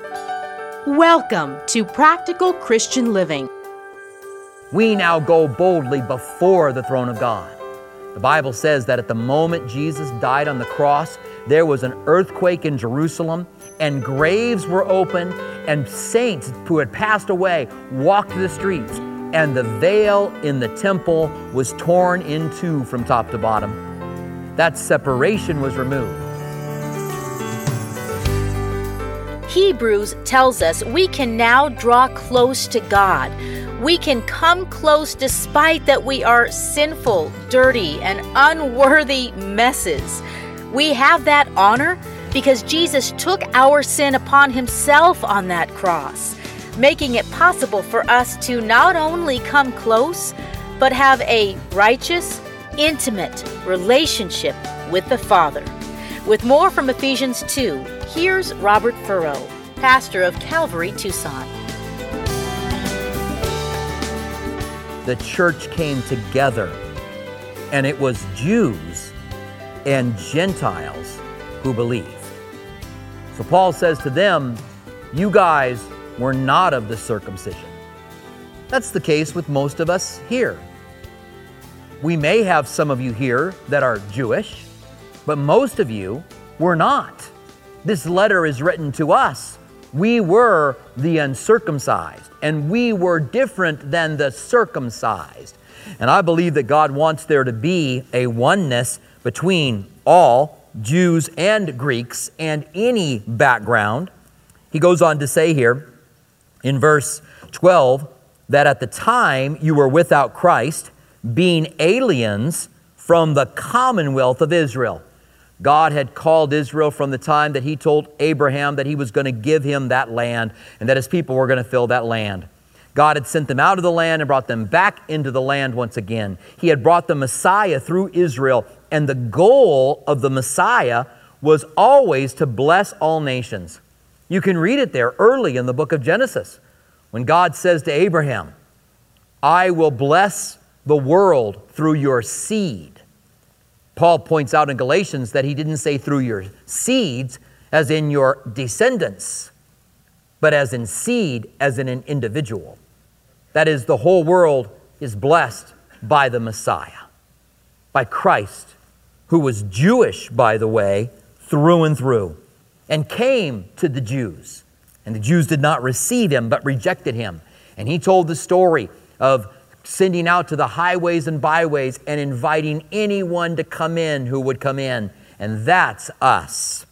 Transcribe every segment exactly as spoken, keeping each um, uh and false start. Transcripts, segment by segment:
Welcome to Practical Christian Living. We now go boldly before the throne of God. The Bible says that at the moment Jesus died on the cross, there was an earthquake in Jerusalem, and graves were opened, and saints who had passed away walked the streets, and the veil in the temple was torn in two from top to bottom. That separation was removed. Hebrews tells us we can now draw close to God. We can come close despite that we are sinful, dirty, and unworthy messes. We have that honor because Jesus took our sin upon himself on that cross, making it possible for us to not only come close, but have a righteous, intimate relationship with the Father. With more from Ephesians two, here's Robert Furrow, pastor of Calvary, Tucson. The church came together, and it was Jews and Gentiles who believed. So Paul says to them, you guys were not of the circumcision. That's the case with most of us here. We may have some of you here that are Jewish, but most of you were not. This letter is written to us. We were the uncircumcised, and we were different than the circumcised. And I believe that God wants there to be a oneness between all Jews and Greeks and any background. He goes on to say here in verse twelve that at the time you were without Christ, being aliens from the commonwealth of Israel. God had called Israel from the time that he told Abraham that he was going to give him that land and that his people were going to fill that land. God had sent them out of the land and brought them back into the land once again. He had brought the Messiah through Israel, and the goal of the Messiah was always to bless all nations. You can read it there early in the book of Genesis when God says to Abraham, I will bless the world through your seed. Paul points out in Galatians that he didn't say through your seeds, as in your descendants, but as in seed, as in an individual. That is, the whole world is blessed by the Messiah, by Christ, who was Jewish, by the way, through and through, and came to the Jews. And the Jews did not receive him, but rejected him. And he told the story of sending out to the highways and byways and inviting anyone to come in who would come in. And that's us.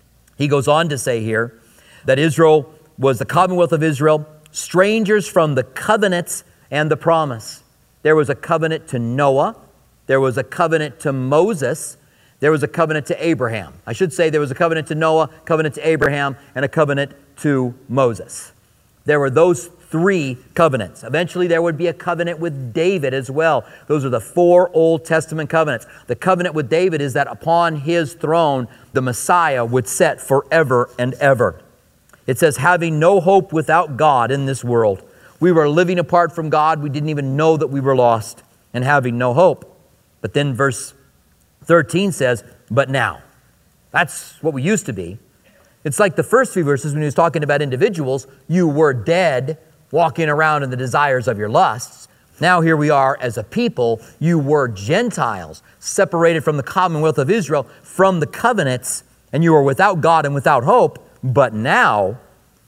He goes on to say here that Israel was the commonwealth of Israel, strangers from the covenants and the promise. There was a covenant to Noah. There was a covenant to Moses. There was a covenant to Abraham. I should say there was a covenant to Noah, covenant to Abraham, and a covenant to Moses. There were those three covenants. Eventually there would be a covenant with David as well. Those are the four Old Testament covenants. The covenant with David is that upon his throne, the Messiah would set forever and ever. It says, having no hope without God in this world. We were living apart from God. We didn't even know that we were lost and having no hope. But then verse thirteen says, but now. That's what we used to be. It's like the first few verses when he was talking about individuals. You were dead, walking around in the desires of your lusts. Now here we are as a people. You were Gentiles, separated from the commonwealth of Israel, from the covenants, and you were without God and without hope. But now,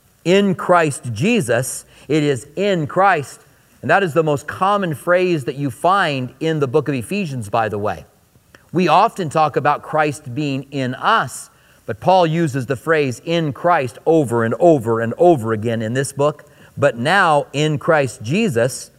in Christ Jesus, it is in Christ. And that is the most common phrase that you find in the book of Ephesians, by the way. We often talk about Christ being in us, but Paul uses the phrase in Christ over and over and over again in this book. But now in Christ Jesus,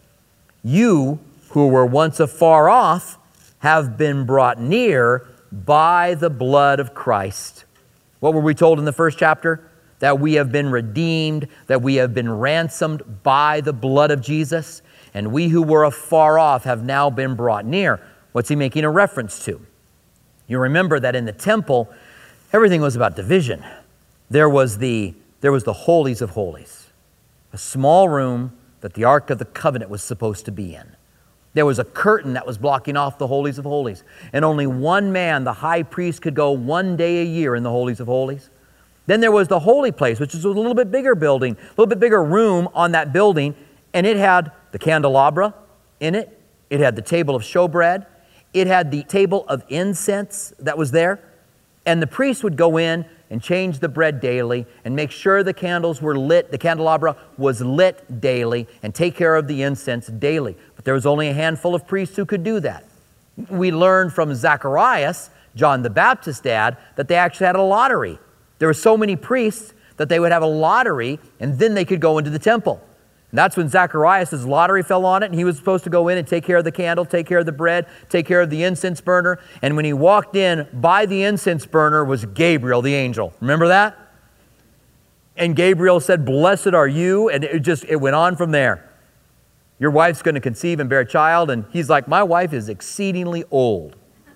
you who were once afar off have been brought near by the blood of Christ. What were we told in the first chapter? That we have been redeemed, that we have been ransomed by the blood of Jesus, and we who were afar off have now been brought near. What's he making a reference to? You remember that in the temple, everything was about division. There was the, there was the holies of holies, a small room that the Ark of the Covenant was supposed to be in. There was a curtain that was blocking off the holies of holies, and only one man, the high priest, could go one day a year in the holies of holies. Then there was the holy place, which is a little bit bigger building, a little bit bigger room on that building, and it had the candelabra in it. It had the table of showbread. It had the table of incense that was there. And the priest would go in and change the bread daily and make sure the candles were lit, the candelabra was lit daily, and take care of the incense daily. But there was only a handful of priests who could do that. We learned from Zacharias, John the Baptist's dad, that they actually had a lottery. There were so many priests that they would have a lottery, and then they could go into the temple. And that's when Zacharias' lottery fell on it, and he was supposed to go in and take care of the candle, take care of the bread, take care of the incense burner. And when he walked in, by the incense burner was Gabriel, the angel. Remember that? And Gabriel said, "Blessed are you," and it just, it went on from there. "Your wife's going to conceive and bear a child," and he's like, "My wife is exceedingly old."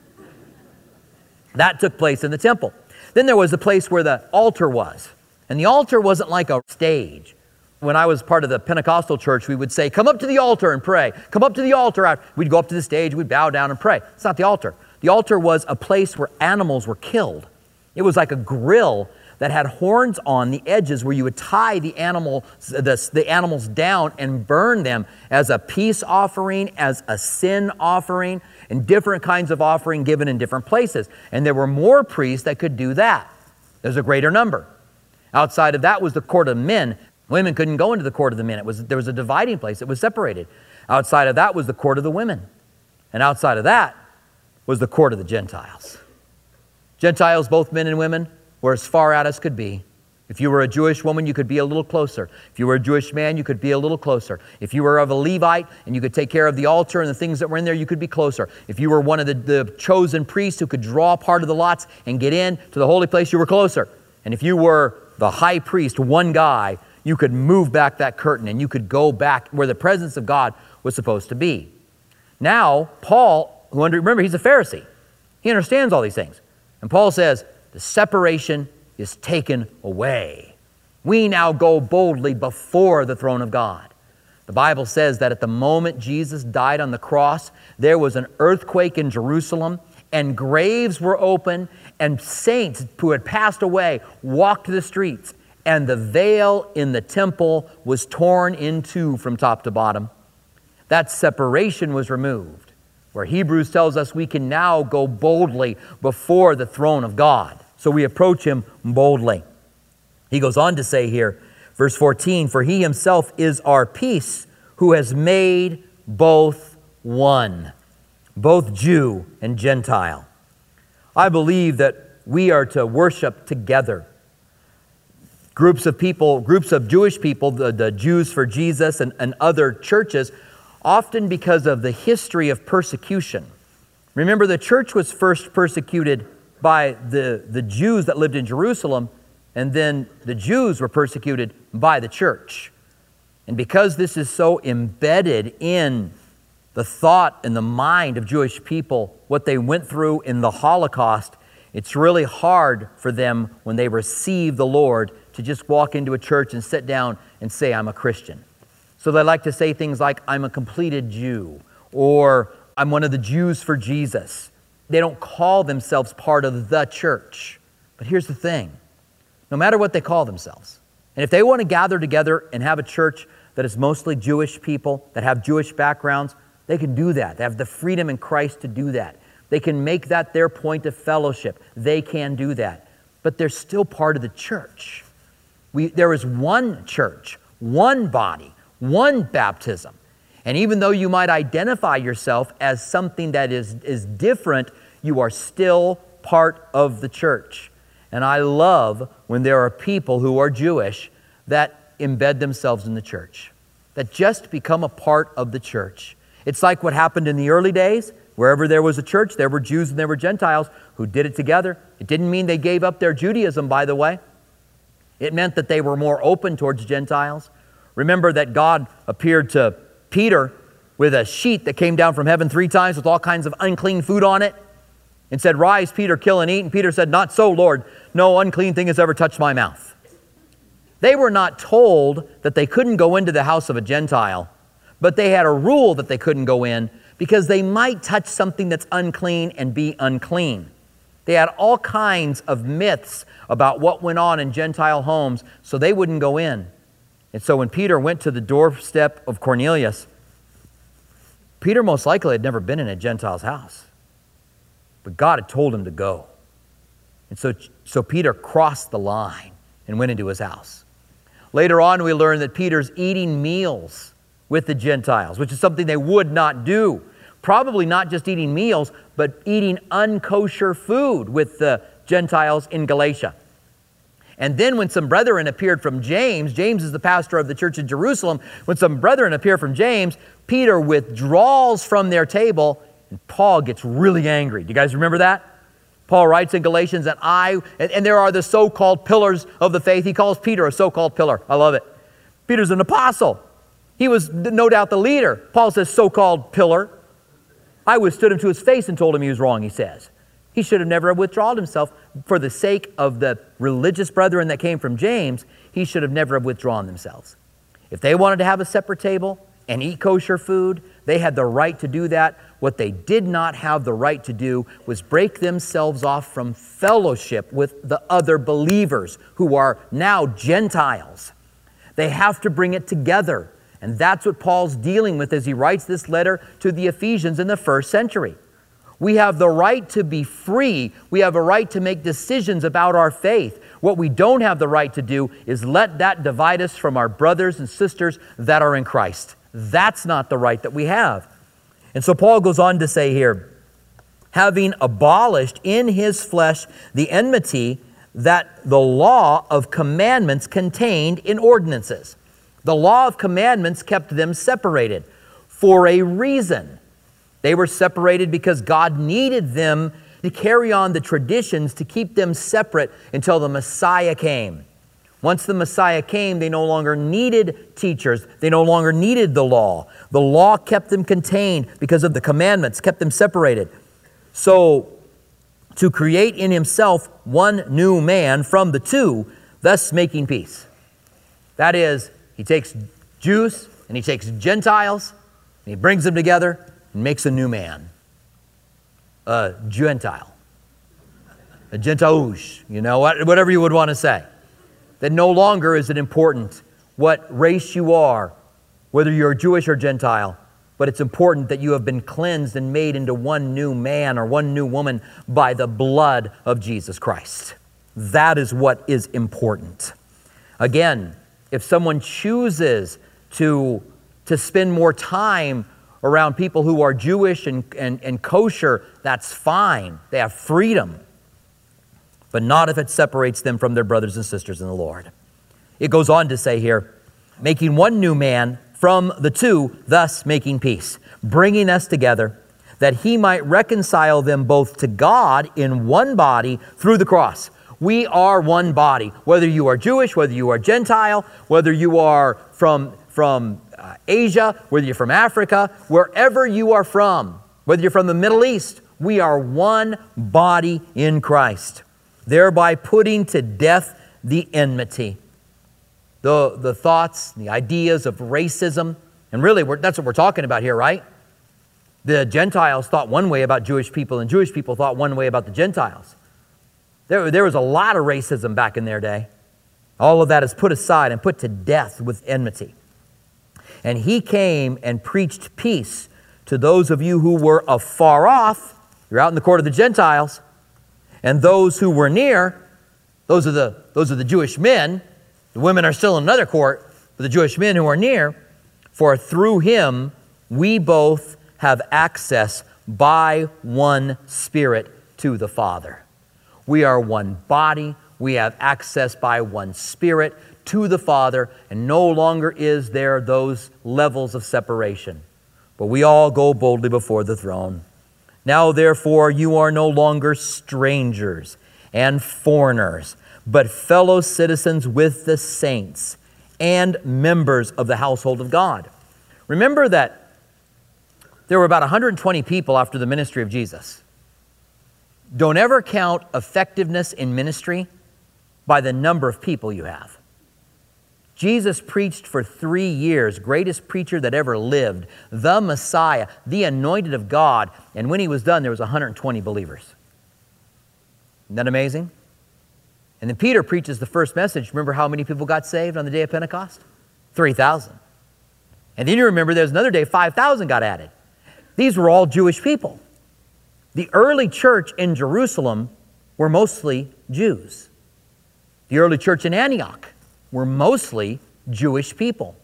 That took place in the temple. Then there was the place where the altar was. And the altar wasn't like a stage. When I was part of the Pentecostal church, we would say, "Come up to the altar and pray. Come up to the altar." We'd go up to the stage, we'd bow down and pray. It's not the altar. The altar was a place where animals were killed. It was like a grill that had horns on the edges where you would tie the animal, the, the animals down and burn them as a peace offering, as a sin offering, and different kinds of offering given in different places. And there were more priests that could do that. There's a greater number. Outside of that was the court of men. Women couldn't go into the court of the men. It was, there was a dividing place. It was separated. Outside of that was the court of the women. And outside of that was the court of the Gentiles. Gentiles, both men and women, were as far out as could be. If you were a Jewish woman, you could be a little closer. If you were a Jewish man, you could be a little closer. If you were of a Levite and you could take care of the altar and the things that were in there, you could be closer. If you were one of the, the chosen priests who could draw part of the lots and get in to the holy place, you were closer. And if you were the high priest, one guy, you could move back that curtain and you could go back where the presence of God was supposed to be. Now, Paul, who under, remember, he's a Pharisee. He understands all these things. And Paul says, the separation is taken away. We now go boldly before the throne of God. The Bible says that at the moment Jesus died on the cross, there was an earthquake in Jerusalem, and graves were open, and saints who had passed away walked the streets, and the veil in the temple was torn in two from top to bottom. That separation was removed, where Hebrews tells us we can now go boldly before the throne of God. So we approach him boldly. He goes on to say here, verse fourteen, "For he himself is our peace, who has made both one," both Jew and Gentile. I believe that we are to worship together. Groups of people, groups of Jewish people, the, the Jews for Jesus and, and other churches, often because of the history of persecution. Remember, the church was first persecuted by the, the Jews that lived in Jerusalem, and then the Jews were persecuted by the church. And because this is so embedded in the thought and the mind of Jewish people, what they went through in the Holocaust, it's really hard for them when they receive the Lord to just walk into a church and sit down and say, "I'm a Christian." So they like to say things like, "I'm a completed Jew," or "I'm one of the Jews for Jesus." They don't call themselves part of the church. But here's the thing. No matter what they call themselves, and if they want to gather together and have a church that is mostly Jewish people, that have Jewish backgrounds, they can do that. They have the freedom in Christ to do that. They can make that their point of fellowship. They can do that. But they're still part of the church. We, there is one church, one body, one baptism. And even though you might identify yourself as something that is, is different, you are still part of the church. And I love when there are people who are Jewish that embed themselves in the church, that just become a part of the church. It's like what happened in the early days. Wherever there was a church, there were Jews and there were Gentiles who did it together. It didn't mean they gave up their Judaism, by the way. It meant that they were more open towards Gentiles. Remember that God appeared to Peter with a sheet that came down from heaven three times with all kinds of unclean food on it and said, "Rise, Peter, kill and eat." And Peter said, "Not so, Lord. No unclean thing has ever touched my mouth." They were not told that they couldn't go into the house of a Gentile, but they had a rule that they couldn't go in because they might touch something that's unclean and be unclean. They had all kinds of myths about what went on in Gentile homes, so they wouldn't go in. And so when Peter went to the doorstep of Cornelius, Peter most likely had never been in a Gentile's house. But God had told him to go. And so, so Peter crossed the line and went into his house. Later on, we learn that Peter's eating meals with the Gentiles, which is something they would not do. Probably not just eating meals, but eating unkosher food with the Gentiles in Galatia. And then when some brethren appeared from James, James is the pastor of the church in Jerusalem, when some brethren appear from James, Peter withdraws from their table, and Paul gets really angry. Do you guys remember that? Paul writes in Galatians that I, and, and there are the so-called pillars of the faith. He calls Peter a so-called pillar. I love it. Peter's an apostle. He was no doubt the leader. Paul says so-called pillar. I withstood him to his face and told him he was wrong, he says. He should have never withdrawn himself. For the sake of the religious brethren that came from James, he should have never have withdrawn themselves. If they wanted to have a separate table and eat kosher food, they had the right to do that. What they did not have the right to do was break themselves off from fellowship with the other believers who are now Gentiles. They have to bring it together. And that's what Paul's dealing with as he writes this letter to the Ephesians in the first century. We have the right to be free. We have a right to make decisions about our faith. What we don't have the right to do is let that divide us from our brothers and sisters that are in Christ. That's not the right that we have. And so Paul goes on to say here, having abolished in his flesh the enmity that the law of commandments contained in ordinances. The law of commandments kept them separated for a reason. They were separated because God needed them to carry on the traditions to keep them separate until the Messiah came. Once the Messiah came, they no longer needed teachers. They no longer needed the law. The law kept them contained because of the commandments, kept them separated. So, to create in himself one new man from the two, thus making peace. That is, he takes Jews and he takes Gentiles and he brings them together and makes a new man. A Gentile. A Gentiles, you know, whatever you would want to say. That no longer is it important what race you are, whether you're Jewish or Gentile, but it's important that you have been cleansed and made into one new man or one new woman by the blood of Jesus Christ. That is what is important. Again, if someone chooses to, to spend more time around people who are Jewish and, and, and kosher, that's fine. They have freedom. But not if it separates them from their brothers and sisters in the Lord. It goes on to say here, making one new man from the two, thus making peace, bringing us together, that he might reconcile them both to God in one body through the cross. We are one body, whether you are Jewish, whether you are Gentile, whether you are from, from uh, Asia, whether you're from Africa, wherever you are from, whether you're from the Middle East, we are one body in Christ, thereby putting to death the enmity, the, the thoughts, the ideas of racism. And really, we're, that's what we're talking about here, right? The Gentiles thought one way about Jewish people, and Jewish people thought one way about the Gentiles. There, there was a lot of racism back in their day. All of that is put aside and put to death with enmity. And he came and preached peace to those of you who were afar off. You're out in the court of the Gentiles. And those who were near, those are the, those are the Jewish men. The women are still in another court, but the Jewish men who are near. For through him we both have access by one Spirit to the Father. We are one body. We have access by one Spirit to the Father, and no longer is there those levels of separation. But we all go boldly before the throne. Now, therefore, you are no longer strangers and foreigners, but fellow citizens with the saints and members of the household of God. Remember that there were about one hundred twenty people after the ministry of Jesus. Don't ever count effectiveness in ministry by the number of people you have. Jesus preached for three years, greatest preacher that ever lived, the Messiah, the anointed of God, and when he was done, there was one hundred twenty believers. Isn't that amazing? And then Peter preaches the first message. Remember how many people got saved on the day of Pentecost? three thousand. And then you remember there's another day, five thousand got added. These were all Jewish people. The early church in Jerusalem were mostly Jews. The early church in Antioch were mostly Jewish people.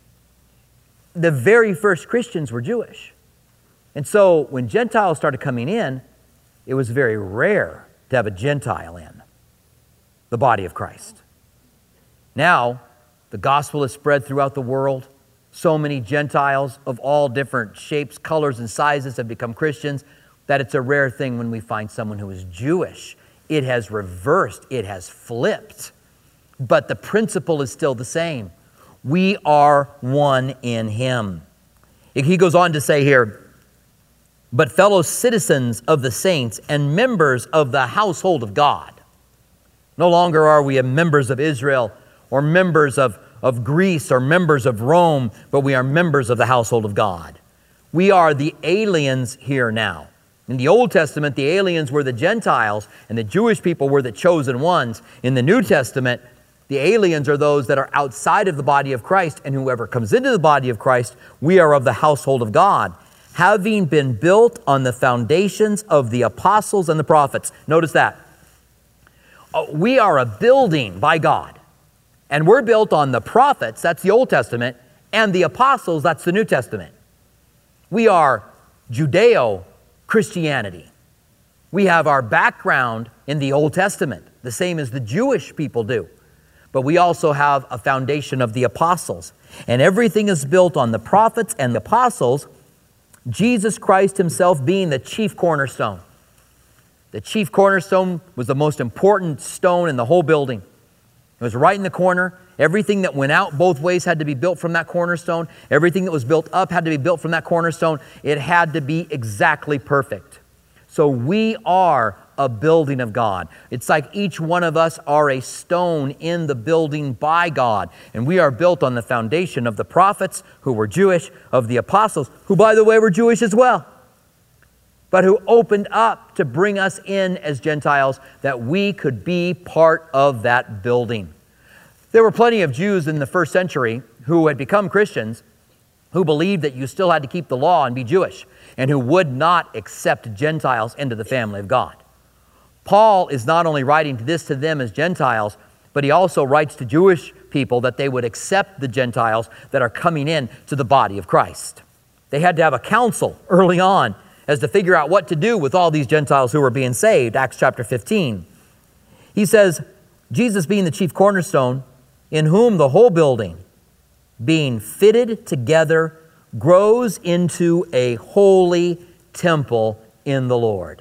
The very first Christians were Jewish. And so when Gentiles started coming in, it was very rare to have a Gentile in the body of Christ. Now, the gospel is spread throughout the world. So many Gentiles of all different shapes, colors, and sizes have become Christians that it's a rare thing when we find someone who is Jewish. It has reversed. It has flipped. But the principle is still the same. We are one in Him. He goes on to say here, but fellow citizens of the saints and members of the household of God. No longer are we members of Israel or members of, of Greece or members of Rome, but we are members of the household of God. We are the aliens here now. In the Old Testament, the aliens were the Gentiles and the Jewish people were the chosen ones. In the New Testament, the aliens are those that are outside of the body of Christ, and whoever comes into the body of Christ, we are of the household of God, having been built on the foundations of the apostles and the prophets. Notice that. We are a building by God, and we're built on the prophets, that's the Old Testament, and the apostles, that's the New Testament. We are Judeo-Christianity. We have our background in the Old Testament, the same as the Jewish people do. But we also have a foundation of the apostles. And everything is built on the prophets and the apostles, Jesus Christ Himself being the chief cornerstone. The chief cornerstone was the most important stone in the whole building. It was right in the corner. Everything that went out both ways had to be built from that cornerstone. Everything that was built up had to be built from that cornerstone. It had to be exactly perfect. So we are a building of God. It's like each one of us are a stone in the building by God. And we are built on the foundation of the prophets who were Jewish, of the apostles, who by the way were Jewish as well, but who opened up to bring us in as Gentiles that we could be part of that building. There were plenty of Jews in the first century who had become Christians who believed that you still had to keep the law and be Jewish, and who would not accept Gentiles into the family of God. Paul is not only writing this to them as Gentiles, but he also writes to Jewish people that they would accept the Gentiles that are coming in to the body of Christ. They had to have a council early on as to figure out what to do with all these Gentiles who were being saved, Acts chapter fifteen. He says, Jesus being the chief cornerstone, in whom the whole building, being fitted together, grows into a holy temple in the Lord.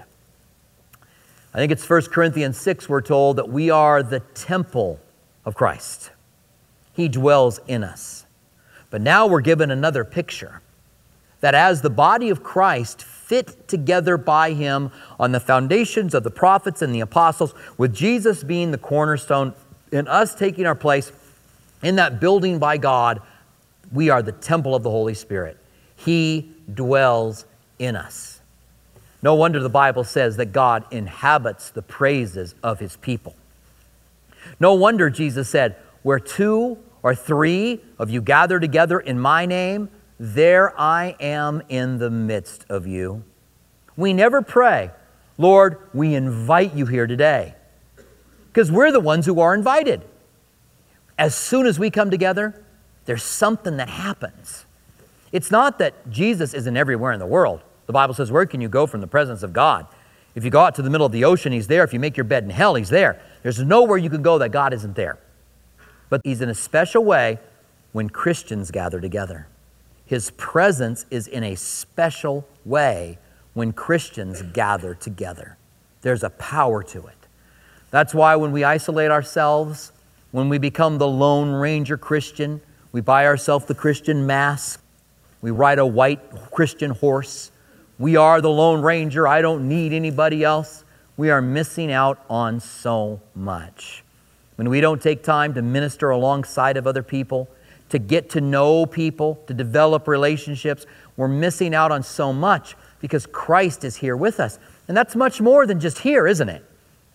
I think it's First Corinthians six, we're told that we are the temple of Christ. He dwells in us. But now we're given another picture, that as the body of Christ fit together by Him on the foundations of the prophets and the apostles, with Jesus being the cornerstone and us taking our place in that building by God, we are the temple of the Holy Spirit. He dwells in us. No wonder the Bible says that God inhabits the praises of His people. No wonder Jesus said, where two or three of you gather together in my name, there I am in the midst of you. We never pray, Lord, we invite you here today, because we're the ones who are invited. As soon as we come together, there's something that happens. It's not that Jesus isn't everywhere in the world. The Bible says, where can you go from the presence of God? If you go out to the middle of the ocean, He's there. If you make your bed in hell, He's there. There's nowhere you can go that God isn't there. But He's in a special way when Christians gather together. His presence is in a special way when Christians gather together. There's a power to it. That's why when we isolate ourselves, when we become the Lone Ranger Christian, we buy ourselves the Christian mask, we ride a white Christian horse, we are the Lone Ranger, I don't need anybody else. We are missing out on so much. When we don't take time to minister alongside of other people, to get to know people, to develop relationships, we're missing out on so much because Christ is here with us. And that's much more than just here, isn't it?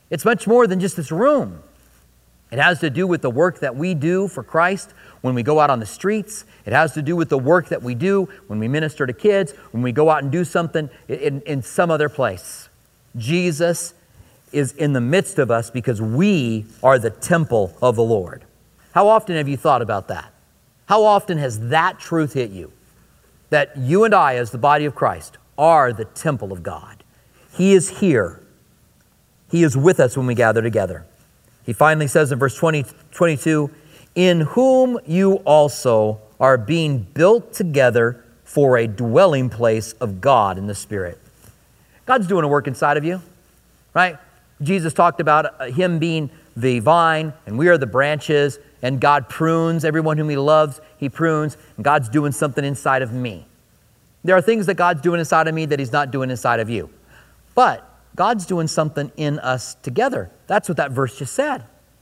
It's much more than just this room. It has to do with the work that we do for Christ when we go out on the streets. It has to do with the work that we do when we minister to kids, when we go out and do something in, in some other place. Jesus is in the midst of us because we are the temple of the Lord. How often have you thought about that? How often has that truth hit you? That you and I, as the body of Christ, are the temple of God. He is here. He is with us when we gather together. He finally says in verse twenty, twenty-two, in whom you also are being built together for a dwelling place of God in the Spirit. God's doing a work inside of you, right? Jesus talked about Him being the vine and we are the branches, and God prunes everyone whom He loves. He prunes, and God's doing something inside of me. There are things that God's doing inside of me that He's not doing inside of you. But God's doing something in us together. That's what that verse just said.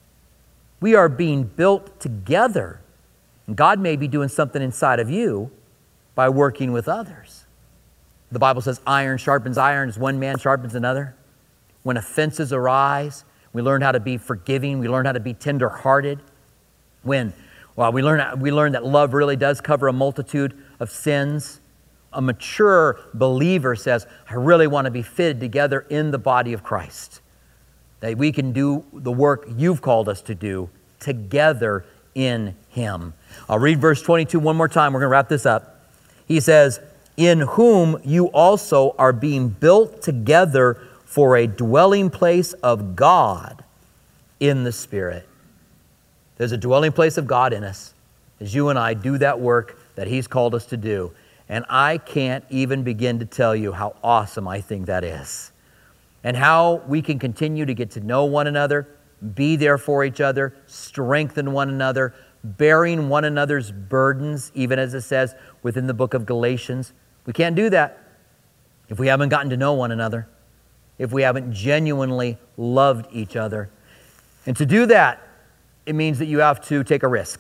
We are being built together. And God may be doing something inside of you by working with others. The Bible says iron sharpens iron as one man sharpens another. When offenses arise, we learn how to be forgiving. We learn how to be tender-hearted. When well, we learn, we learn that love really does cover a multitude of sins. A mature believer says, I really want to be fitted together in the body of Christ. That we can do the work you've called us to do together in Him. I'll read verse twenty-two one more time. We're going to wrap this up. He says, in whom you also are being built together for a dwelling place of God in the Spirit. There's a dwelling place of God in us as you and I do that work that He's called us to do. And I can't even begin to tell you how awesome I think that is. And how we can continue to get to know one another, be there for each other, strengthen one another, bearing one another's burdens, even as it says within the book of Galatians. We can't do that if we haven't gotten to know one another, if we haven't genuinely loved each other. And to do that, it means that you have to take a risk.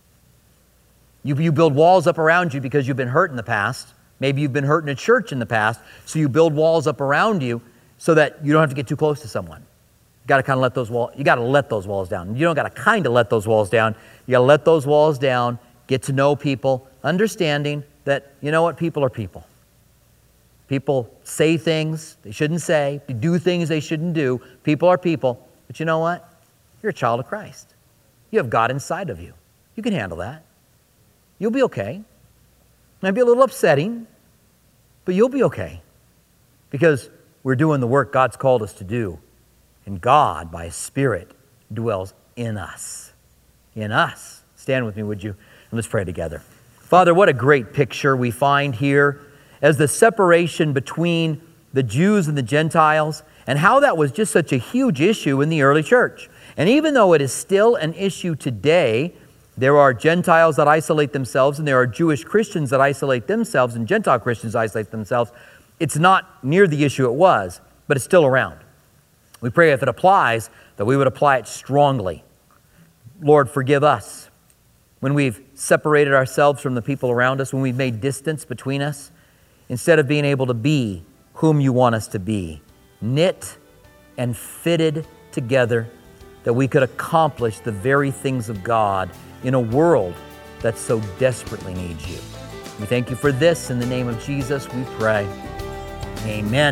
You, you build walls up around you because you've been hurt in the past. Maybe you've been hurt in a church in the past, so you build walls up around you so that you don't have to get too close to someone. You got to kind of let those walls. You got to let those walls down. You don't got to kind of let those walls down. You got to let those walls down. Get to know people, understanding that you know what, people are people. People say things they shouldn't say, they do things they shouldn't do. People are people, but you know what? You're a child of Christ. You have God inside of you. You can handle that. You'll be okay. It might be a little upsetting, but you'll be okay because we're doing the work God's called us to do. And God, by His Spirit, dwells in us. In us. Stand with me, would you? And let's pray together. Father, what a great picture we find here as the separation between the Jews and the Gentiles, and how that was just such a huge issue in the early church. And even though it is still an issue today, there are Gentiles that isolate themselves, and there are Jewish Christians that isolate themselves, and Gentile Christians isolate themselves. It's not near the issue it was, but it's still around. We pray if it applies, that we would apply it strongly. Lord, forgive us when we've separated ourselves from the people around us, when we've made distance between us, instead of being able to be whom you want us to be, knit and fitted together, that we could accomplish the very things of God in a world that so desperately needs you. We thank you for this. In the name of Jesus, we pray. Amen.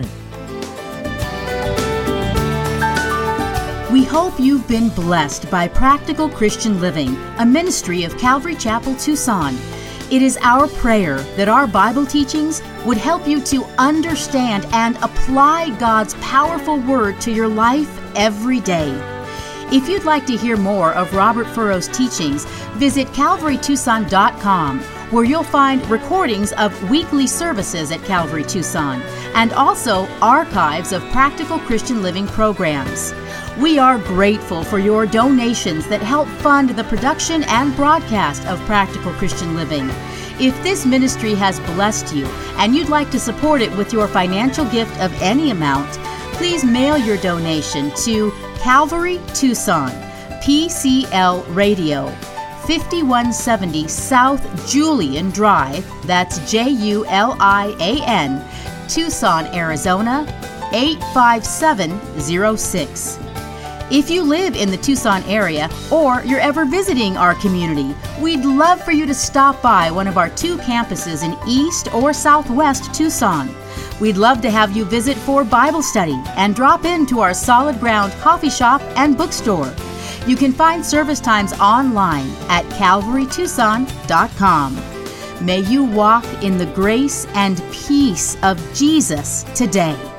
We hope you've been blessed by Practical Christian Living, a ministry of Calvary Chapel, Tucson. It is our prayer that our Bible teachings would help you to understand and apply God's powerful word to your life every day. If you'd like to hear more of Robert Furrow's teachings, visit calvary tucson dot com, where you'll find recordings of weekly services at Calvary Tucson and also archives of Practical Christian Living programs. We are grateful for your donations that help fund the production and broadcast of Practical Christian Living. If this ministry has blessed you and you'd like to support it with your financial gift of any amount, please mail your donation to Calvary Tucson, P C L Radio, fifty-one seventy South Julian Drive, that's J U L I A N, Tucson, Arizona, eight five seven zero six. If you live in the Tucson area or you're ever visiting our community, we'd love for you to stop by one of our two campuses in East or Southwest Tucson. We'd love to have you visit for Bible study and drop into our Solid Ground coffee shop and bookstore. You can find service times online at calvary tucson dot com. May you walk in the grace and peace of Jesus today.